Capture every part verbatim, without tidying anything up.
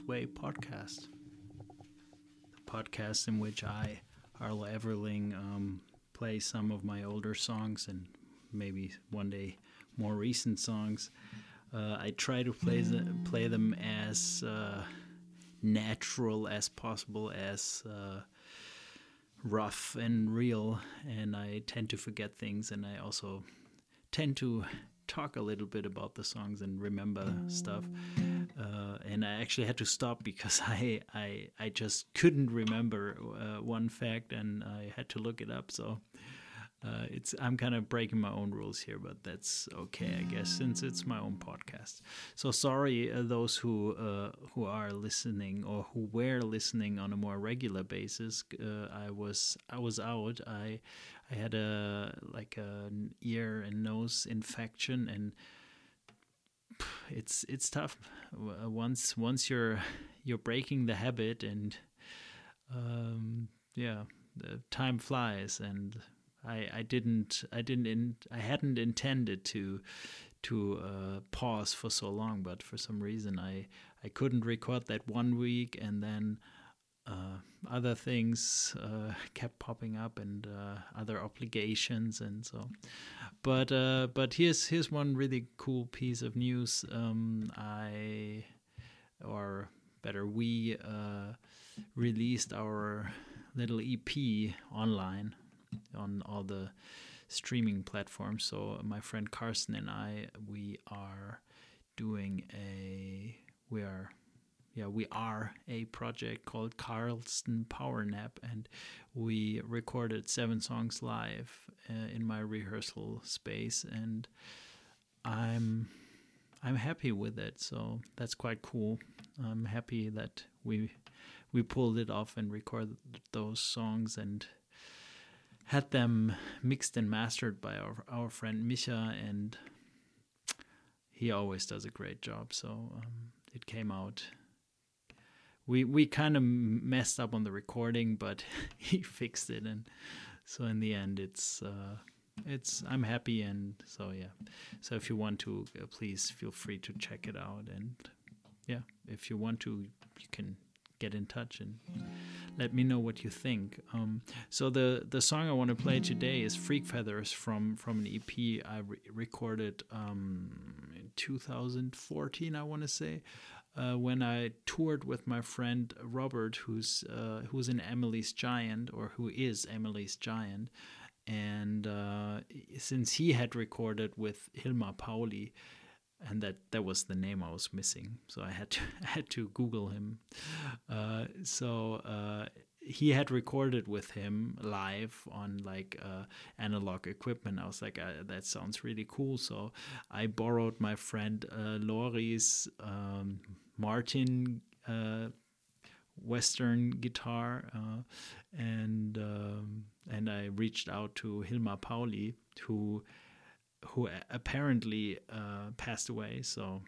Way podcast, the podcast in which I, Harlow Everling, um, play some of my older songs and maybe one day more recent songs. Uh, I try to play the, play them as uh, natural as possible, as uh, rough and real, and I tend to forget things, and I also tend to talk a little bit about the songs and remember stuff. Uh, and I actually had to stop because I I, I just couldn't remember uh, one fact, and I had to look it up. So uh, it's I'm kind of breaking my own rules here, but that's okay, I guess, since it's my own podcast. So sorry, uh, those who uh, who are listening or who were listening on a more regular basis. Uh, I was I was out. I I had a like an ear and nose infection, and it's it's tough once once you're you're breaking the habit, and um, yeah, the time flies, and I I didn't I didn't in, I hadn't intended to to uh, pause for so long, but for some reason I I couldn't record that one week, and then uh, other things uh, kept popping up, and uh, other obligations, and so. But uh, but here's here's one really cool piece of news. Um, I, or better, we uh, released our little E P online on all the streaming platforms. So my friend Carsten and I, we are doing a we are. Yeah, we are a project called Carlston Power Nap, and we recorded seven songs live uh, in my rehearsal space, and I'm I'm happy with it. So that's quite cool. I'm happy that we we pulled it off and recorded those songs and had them mixed and mastered by our our friend Micha, and he always does a great job. So um, it came out. We we kind of messed up on the recording, but he fixed it, and so in the end, it's uh, it's I'm happy, and so yeah. So if you want to, uh, please feel free to check it out, and yeah, if you want to, you can get in touch and let me know what you think. Um, so the the song I want to play today is Freak Feathers from from an E P I re- recorded um, in two thousand fourteen, I want to say. Uh, when I toured with my friend Robert, who's uh, who's in Emily's Giant, or who is Emily's Giant, and uh, since he had recorded with Hilmar Pauli, and that, that was the name I was missing, so I had to I had to Google him. Uh, so uh, he had recorded with him live on like uh, analog equipment. I was like, uh, that sounds really cool. So I borrowed my friend uh, Lori's um, Martin uh, Western guitar, uh, and um, and I reached out to Hilmar Pauli, who who apparently uh, passed away. So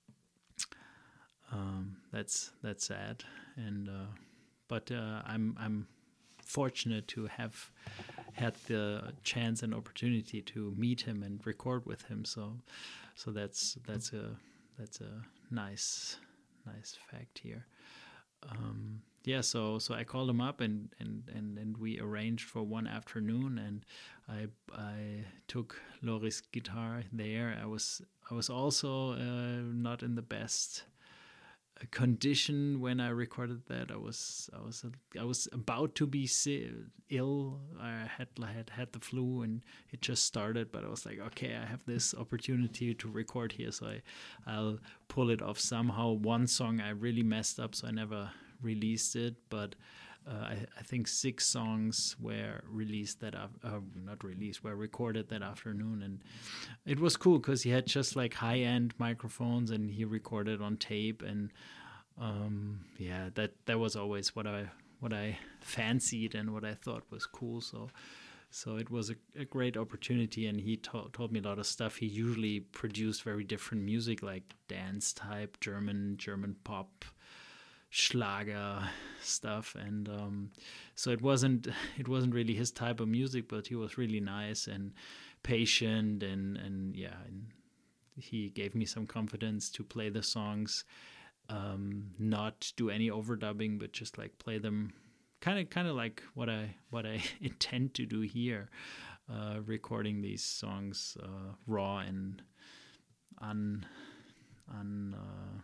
um, that's that's sad, and uh, but uh, I'm I'm fortunate to have had the chance and opportunity to meet him and record with him. So so that's that's a that's a nice nice fact here. Um, yeah, so so I called him up, and, and, and, and we arranged for one afternoon, and I I took Loris' guitar there. I was I was also uh, not in the best condition when I recorded that. I was I was I was about to be ill. I had had had the flu, and it just started. But I was like, okay, I have this opportunity to record here, so I I'll pull it off somehow. One song I really messed up, so I never released it. But uh, I I think six songs were released that af- uh, not released were recorded that afternoon, and it was cool because he had just like high end microphones, and he recorded on tape, and um, yeah, that that was always what I what I fancied and what I thought was cool. So so it was a, a great opportunity, and he ta- told me a lot of stuff. He usually produced very different music, like dance type, German German pop, Schlager stuff, and um, so it wasn't it wasn't really his type of music, but he was really nice and patient, and and yeah, and he gave me some confidence to play the songs um, not do any overdubbing, but just like play them kind of kind of like what I what I intend to do here, uh, recording these songs uh, raw and un un uh,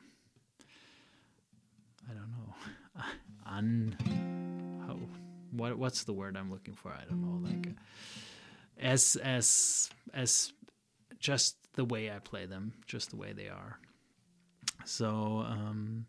I don't know un how what what's the word I'm looking for? I don't know, like uh, as as as just the way I play them, just the way they are. So um,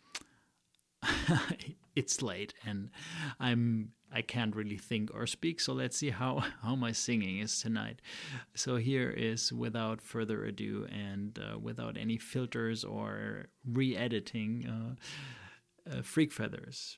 it's late and I'm I can't really think or speak. So let's see how how my singing is tonight. So here is Without Further Ado, and uh, without any filters or re-editing, uh, uh, Freak Feathers.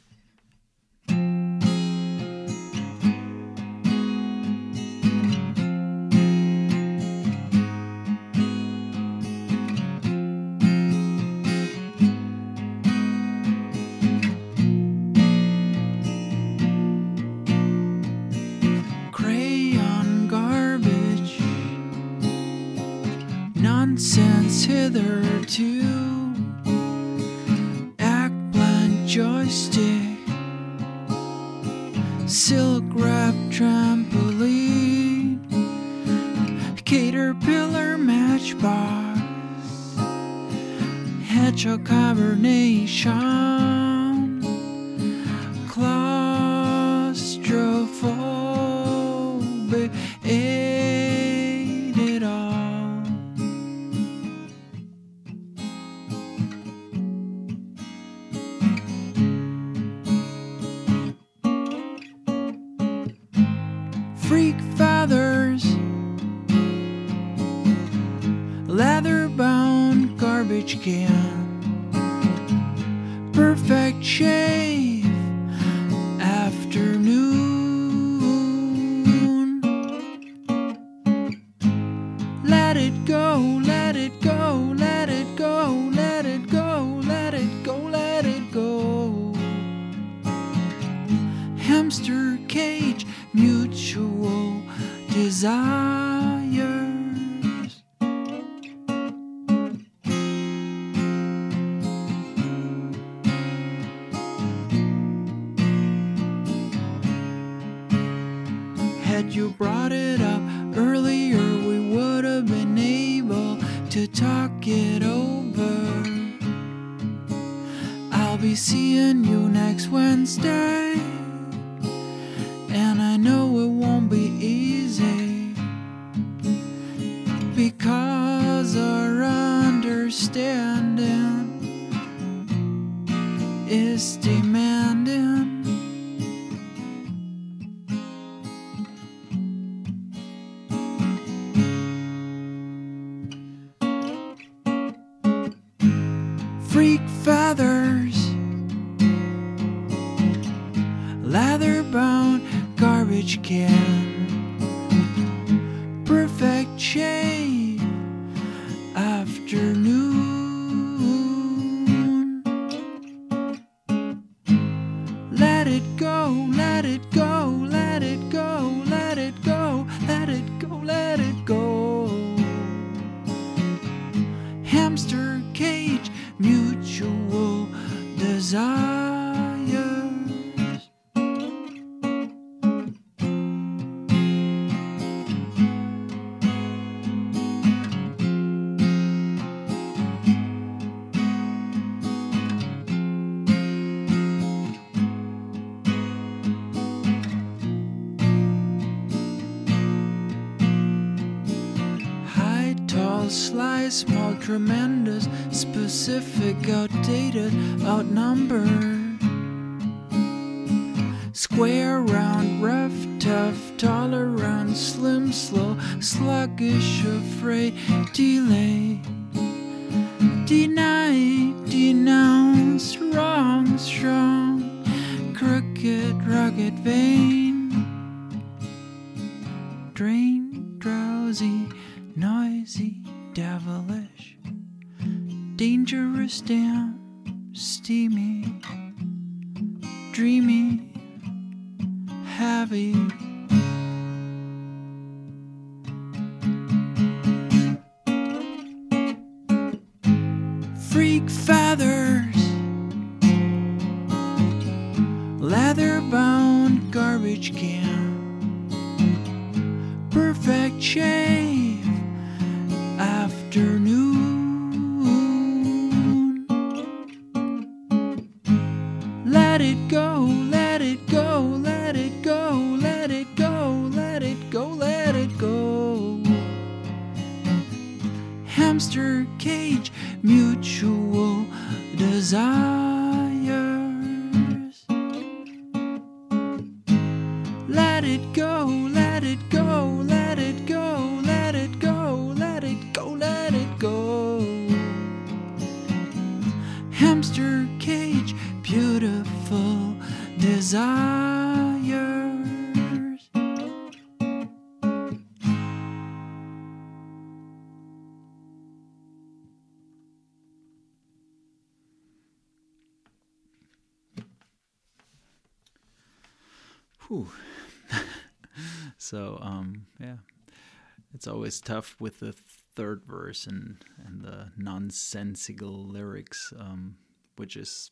Nonsense hitherto, act blank joystick, silk wrap trampoline, caterpillar matchbox, hedgehog hibernation, claustrophobic, ate it all. Freak feathers, leather-bound garbage can, perfect shave, afternoon. Let it go, let it go, let it go, let it go, let it go, let it go. Hamster cage, mutual desires. Had you brought it up earlier, we would have been able to talk it over. I'll be seeing you next Wednesday, and I know it won't be easy, because our understanding is demanding. Freak feathers, leather-bound garbage can, perfect shave, afternoon. Let it go, let it go, let it go, let it go, let it go, let it go. Hamster cage, mutual desires. High, tall, sly, small, tremendous, specific, outdated, outnumbered. Square, round, rough, tough, tall, around, slim, slow, sluggish, afraid, delay, deny, denounce, wrong, strong, crooked, rugged, vain, drain, drowsy, noisy, devilish, dangerous, damn, steamy, dreamy, heavy. Free freak feathers, leather-bound garbage can, perfect shave, afternoon. Let it go, let it go, let it go, let it go, let it go, let it go. Hamster cage, mutual desires. Let it go, let it go, let it go, let it go, let it go, let it go. Hamster cage, beautiful desires. Whew. So, um, yeah, it's always tough with the third verse and, and the nonsensical lyrics, um, which is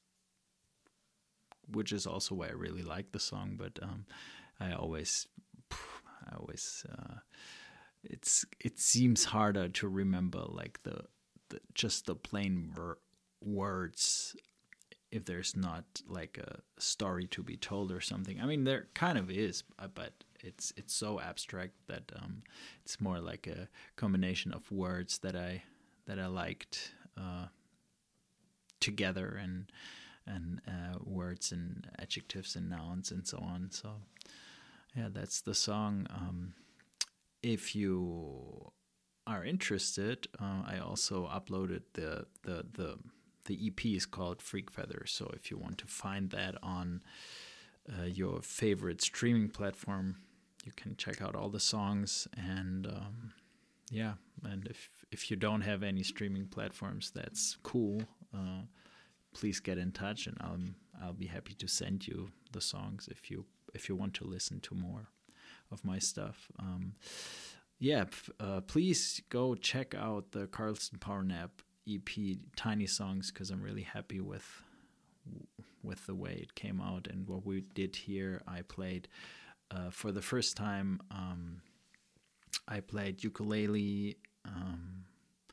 which is also why I really like the song. But um, I always, I always, uh, it's it seems harder to remember like the, the just the plain ver- words if there's not like a story to be told or something. I mean, there kind of is, but it's it's so abstract that um, it's more like a combination of words that I that I liked uh, together, and and uh, words and adjectives and nouns and so on. So yeah, that's the song. Um, if you are interested, uh, I also uploaded the the the the E P is called Freak Feathers. So if you want to find that on uh, your favorite streaming platform, you can check out all the songs. And um, yeah, and if if you don't have any streaming platforms, that's cool. Uh, please get in touch, and I'll I'll be happy to send you the songs if you if you want to listen to more of my stuff. Um, yeah, uh, please go check out the Carlston Power Nap E P Tiny Songs, because I'm really happy with with the way it came out and what we did here. I played uh, for the first time. Um, I played ukulele um,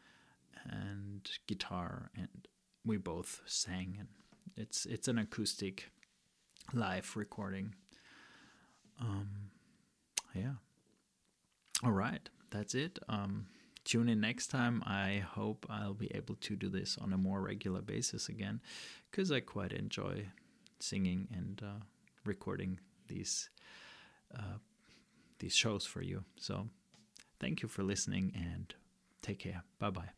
and guitar, and we both sang. And it's it's an acoustic live recording. Um, yeah. All right, that's it. Um, tune in next time. I hope I'll be able to do this on a more regular basis again, because I quite enjoy singing and uh, recording these uh, these shows for you. So thank you for listening, and take care. Bye-bye.